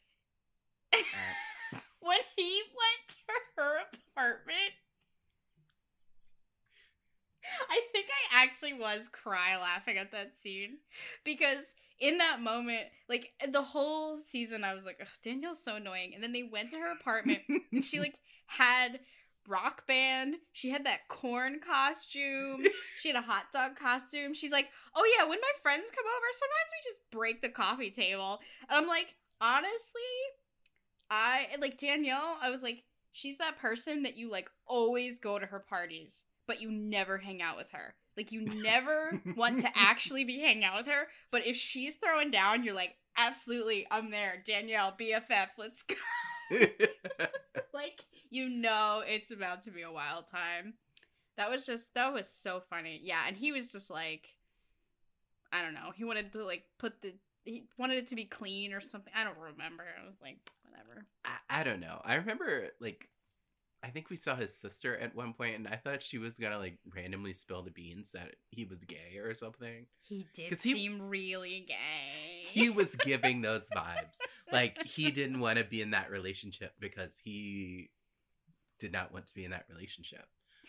When he went to her apartment, I think I actually was cry laughing at that scene. Because in that moment, like, the whole season, I was like, Danielle's so annoying. And then they went to her apartment, and she, like, had... rock band. She had that corn costume. She had a hot dog costume. She's like, oh yeah, when my friends come over, sometimes we just break the coffee table. And I'm like, honestly, Danielle, I was like, she's that person that you, like, always go to her parties, but you never hang out with her. Like, you never want to actually be hanging out with her, but if she's throwing down, you're like, absolutely, I'm there. Danielle, BFF, let's go. Like, it's about to be a wild time. That was so funny. Yeah, and he was just like, I don't know. He wanted to like he wanted it to be clean or something. I don't remember. I was like, whatever. I don't know. I remember like I think we saw his sister at one point, and I thought she was gonna like randomly spill the beans that he was gay or something. He did seem really gay. He was giving those vibes. Like he didn't want to be in that relationship because he did not want to be in that relationship.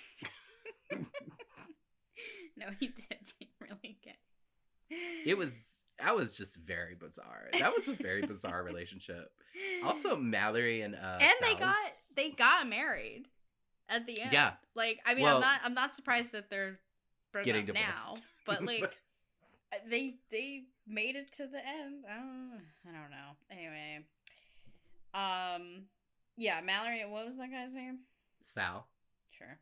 No, he did seem really gay. That was just very bizarre. That was a very bizarre relationship. Also, Mallory and they got married at the end. Yeah, like I mean, I'm not surprised that they're broken up now, but like they made it to the end. I don't know. Anyway, yeah, Mallory. What was that guy's name? Sal. Sure.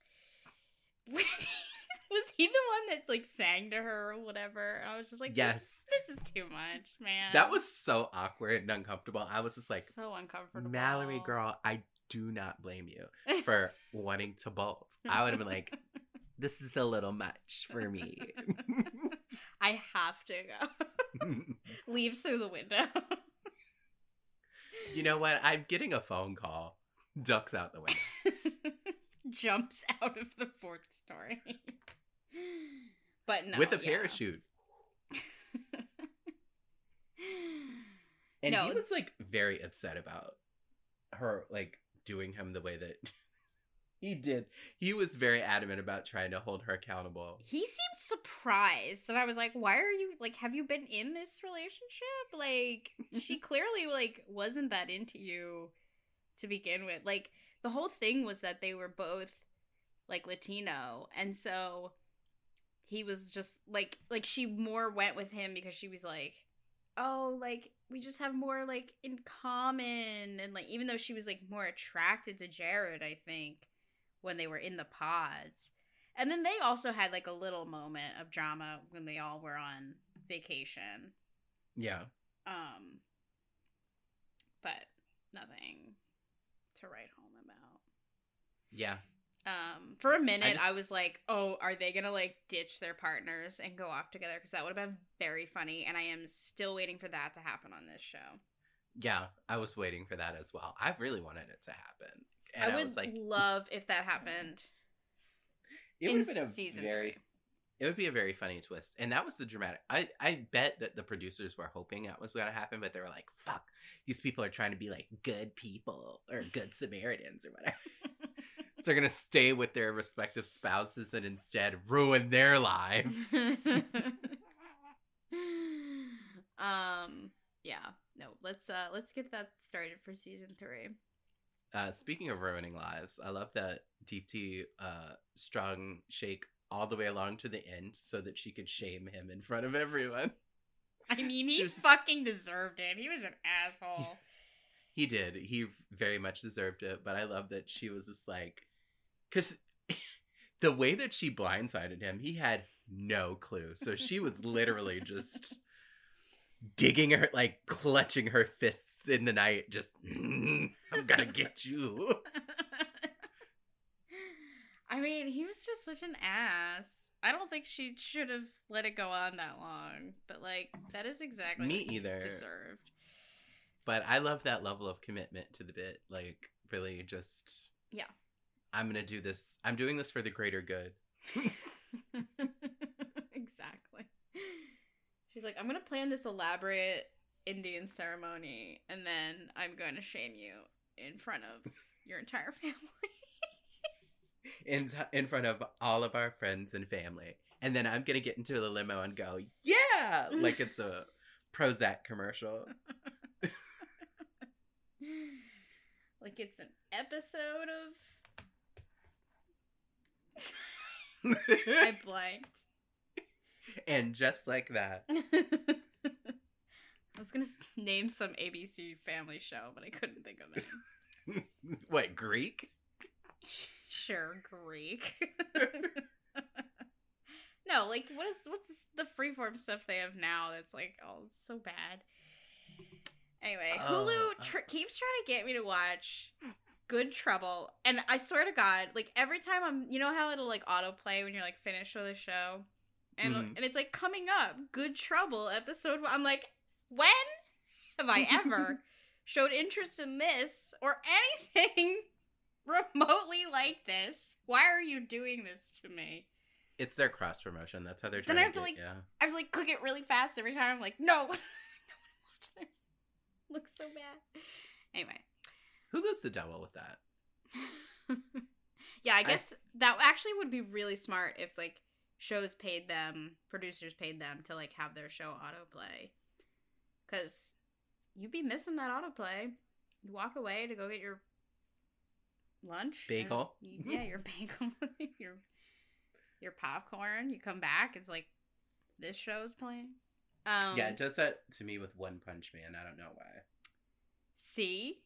Was he the one that like sang to her or whatever? I was just like, yes, this is too much, man. That was so awkward and uncomfortable. I was just like, so uncomfortable. Mallory, girl, I do not blame you for wanting to bolt. I would have been like, this is a little much for me. I have to go. Leaves through the window. You know what? I'm getting a phone call. Ducks out the window. Jumps out of the fourth story. But no. With a parachute. And he was like very upset about her like doing him the way that he did. He was very adamant about trying to hold her accountable. He seemed surprised. And I was like, why are you like, have you been in this relationship? Like, she clearly like wasn't that into you to begin with. Like, the whole thing was that they were both like Latino, and so he was just like she more went with him because she was like, oh, like we just have more like in common, and like even though she was like more attracted to Jared, I think, when they were in the pods. And then they also had like a little moment of drama when they all were on vacation. Yeah. But nothing to write home about. Yeah. For a minute, I was like, oh, are they gonna like ditch their partners and go off together? Because that would have been very funny, and I am still waiting for that to happen on this show. Yeah, I was waiting for that as well. I really wanted it to happen. And I would like, love if that happened. It would have been it would be a very funny twist. And that was the dramatic. I bet that the producers were hoping that was going to happen, but they were like, fuck, these people are trying to be like good people or good Samaritans or whatever. So they're going to stay with their respective spouses and instead ruin their lives. Yeah. No, let's get that started for season 3. Speaking of ruining lives, I love that Deepti strung Shake all the way along to the end so that she could shame him in front of everyone. I mean, he fucking deserved it. He was an asshole. He did. He very much deserved it. But I love that she was just like, because the way that she blindsided him, he had no clue. So she was literally just digging her, like clutching her fists in the night. Just, I'm gonna get you. I mean, he was just such an ass. I don't think she should have let it go on that long. But, like, that is exactly what he deserved. But I love that level of commitment to the bit. Like, really just... Yeah. I'm going to do this. I'm doing this for the greater good. Exactly. She's like, I'm going to plan this elaborate Indian ceremony, and then I'm going to shame you in front of your entire family. In front of all of our friends and family. And then I'm going to get into the limo and go, yeah! Like it's a Prozac commercial. Like it's an episode of... I blanked. And just like that. I was going to name some ABC family show, but I couldn't think of it. What, Greek? Sure, Greek. No, like what's the freeform stuff they have now that's like, oh, it's so bad. Anyway, Hulu keeps trying to get me to watch Good Trouble, and I swear to God, like every time you know how it'll like autoplay when you're like finished with a show, And it's like coming up, Good Trouble, episode 1. I'm like, when have I ever showed interest in this or anything remotely like this? Why are you doing this to me? It's their cross promotion. That's how they're trying then I have to to get, I have to like click it really fast every time. I'm like, no, I don't want to watch this. It looks so bad. Anyway. Hulu's the devil with that. Yeah, I guess that actually would be really smart if like shows paid them, producers paid them to like have their show autoplay. Because you'd be missing that autoplay. You walk away to go get your lunch. Bagel. Your bagel. your popcorn. You come back, it's like, this show's playing. Yeah, it does that to me with One Punch Man. I don't know why. See?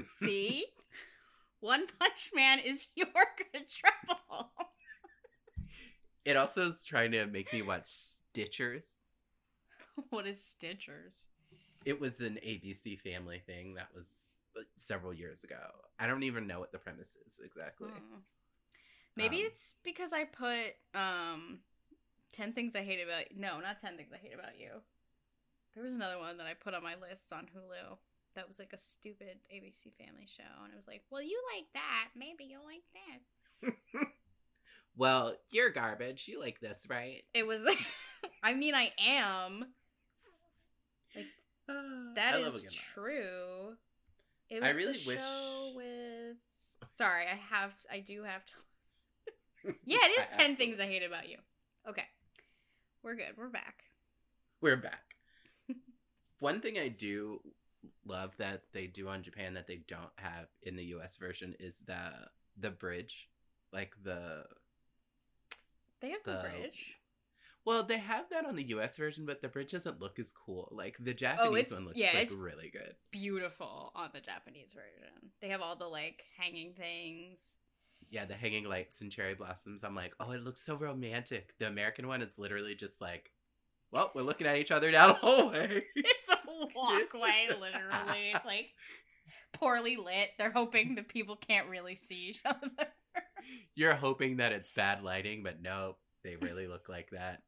One Punch Man is your Good Trouble. It also is trying to make me watch Stitchers. What is Stitchers? It was an ABC Family thing that was several years ago. I don't even know what the premise is exactly. Maybe it's because I put 10 Things I Hate About You. No, not 10 Things I Hate About You. There was another one that I put on my list on Hulu. That was like a stupid ABC Family show. And it was like, well, you like that. Maybe you'll like this. Well, you're garbage. You like this, right? It was like, I mean, I am. Like, that is true. It was the show with... Sorry, I do have to... Yeah, it is 10 Things I Hate About You. Okay. We're good. We're back. We're back. One thing I do love that they do on Japan that they don't have in the US version is the bridge. Like the... They have the bridge? Well, they have that on the US version, but the bridge doesn't look as cool. Like, the Japanese one looks it's really good. Beautiful on the Japanese version. They have all the, like, hanging things. Yeah, the hanging lights and cherry blossoms. I'm like, oh, it looks so romantic. The American one, it's literally just like, well, we're looking at each other down the hallway. It's a walkway, literally. It's, like, poorly lit. They're hoping the people can't really see each other. You're hoping that it's bad lighting, but no, they really look like that.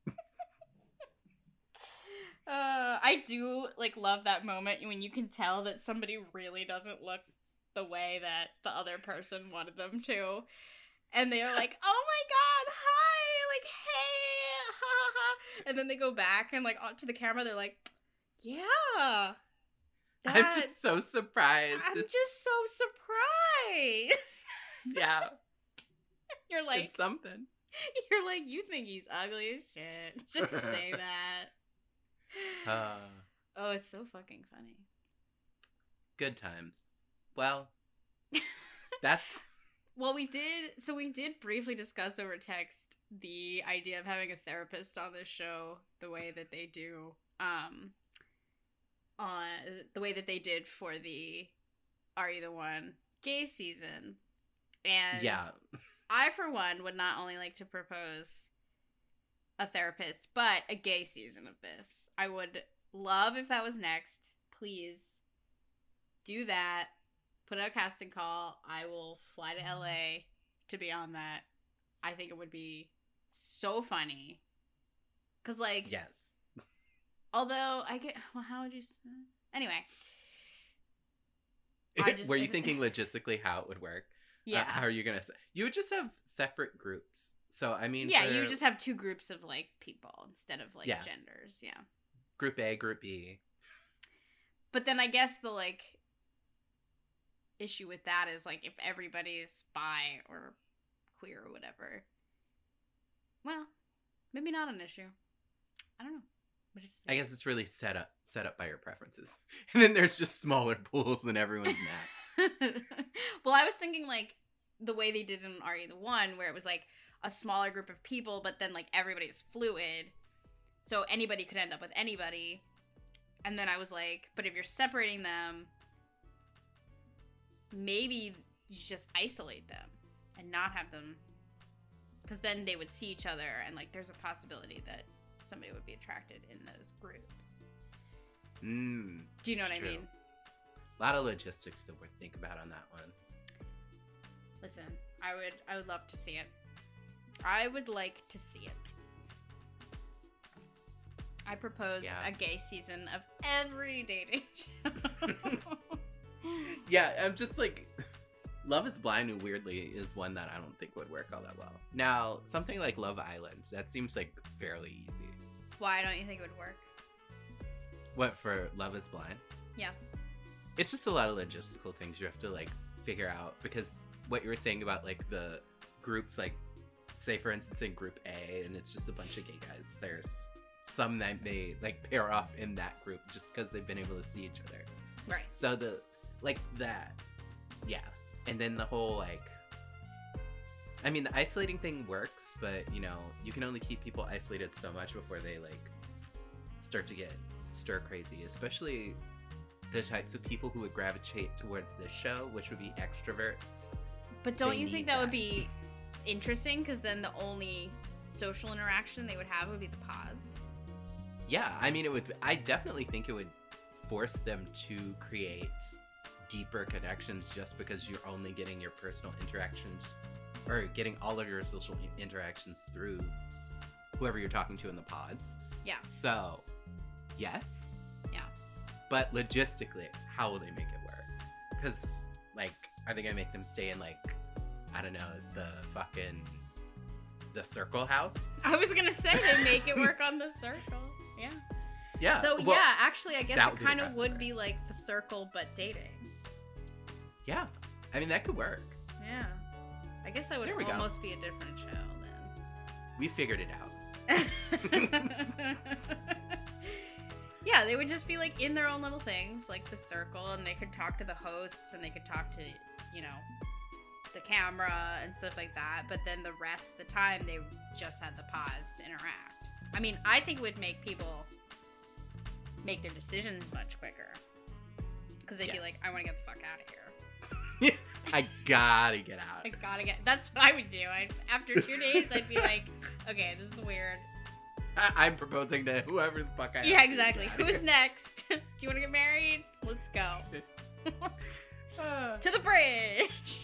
I do like love that moment when you can tell that somebody really doesn't look the way that the other person wanted them to, and they're like, "Oh my god, hi!" Like, "Hey, ha ha ha!" And then they go back and like onto the camera, they're like, "Yeah." I'm just so surprised. Just so surprised. Yeah. You're like, it's something. You're like, you think he's ugly as shit. Just say that. Oh, it's so fucking funny. Good times. Well, that's... Well, we did briefly discuss over text the idea of having a therapist on this show the way that they do, the way that they did for the Are You the One gay season. And yeah. I, for one, would not only like to propose a therapist, but a gay season of this. I would love if that was next. Please do that. Put out a casting call. I will fly to LA to be on that. I think it would be so funny. Because, like... Yes. Although, how would you... Anyway. Were you thinking logistically how it would work? Yeah. How are you going to... You would just have separate groups. So, I mean... Yeah, you would just have two groups of, like, people instead of, like, genders. Yeah. Group A, Group B. But then I guess the, like, issue with that is, like, if everybody's bi or queer or whatever... Well, maybe not an issue. I don't know. I guess it's really set up by your preferences. And then there's just smaller pools and everyone's mad. Well, I was thinking, like, the way they did in Are You the One, where it was, like, a smaller group of people, but then, like, everybody's fluid. So anybody could end up with anybody. And then I was like, but if you're separating them, maybe you should just isolate them and not have them. Because then they would see each other, and, like, there's a possibility that somebody would be attracted in those groups. Do you know what I mean? A lot of logistics to think about on that one. Listen, I would love to see it. I would like to see it. I propose a gay season of every dating show. Yeah, I'm just like, Love is Blind, weirdly, is one that I don't think would work all that well. Now, something like Love Island, that seems like fairly easy. Why don't you think it would work? What, for Love is Blind? Yeah. It's just a lot of logistical things you have to, like, figure out. Because what you were saying about, like, the groups, like, say, for instance, in Group A, and it's just a bunch of gay guys. There's some that may, like, pair off in that group just because they've been able to see each other. Right. So, like, that. Yeah. And then the whole, like... I mean, the isolating thing works, but, you know, you can only keep people isolated so much before they, like, start to get stir crazy. Especially the types of people who would gravitate towards this show, which would be extroverts. But don't you think that would be interesting? Because then the only social interaction they would have would be the pods. Yeah, I mean, it would. I definitely think it would force them to create deeper connections just because you're only getting your personal interactions or getting all of your social interactions through whoever you're talking to in the pods. Yeah. So, yes. Yeah. But logistically, how will they make it work? Because, like, are they going to make them stay in, like, I don't know, the Circle house? I was going to say they make it work on the Circle. Yeah. Yeah. So, well, yeah, actually, I guess it kind of would part. be like the Circle, but dating. Yeah. I mean, that could work. Yeah. I guess that would almost be a different show then. We figured it out. Yeah, they would just be like in their own little things, like the Circle, and they could talk to the hosts and they could talk to, you know, the camera and stuff like that. But then the rest of the time, they just had the pods to interact. I mean, I think it would make people make their decisions much quicker. Because they'd be like, I want to get the fuck out of here. I gotta get out. That's what I would do. After 2 days, I'd be like, okay, this is weird. I'm proposing to whoever the fuck I am. Yeah, exactly. Who's next? Do you want to get married? Let's go. To the bridge.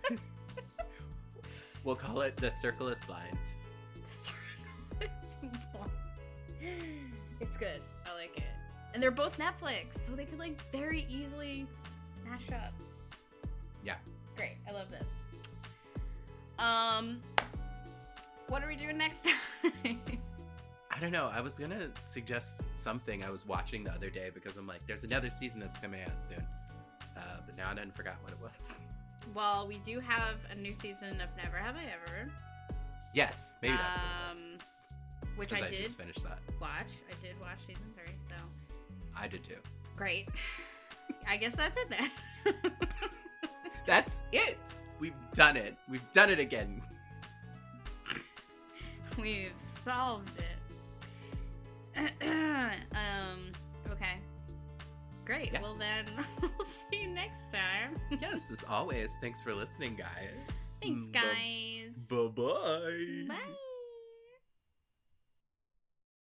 We'll call it The Circle is Blind. The Circle is Blind. It's good. I like it. And they're both Netflix, so they could, like, very easily mash up. Yeah. Great. I love this. What are we doing next time? I don't know. I was gonna suggest something I was watching the other day because I'm like, there's another season that's coming out soon. But now I done forgot what it was. Well, we do have a new season of Never Have I Ever. Yes, maybe that's what it was. Which I did just finished that. watch. I did watch season 3, so. I did too. Great. I guess that's it then. That's it! We've done it. We've done it again. We've solved it. Okay. Great. Yeah. Well then, we'll see you next time. Yes, as always, thanks for listening, guys.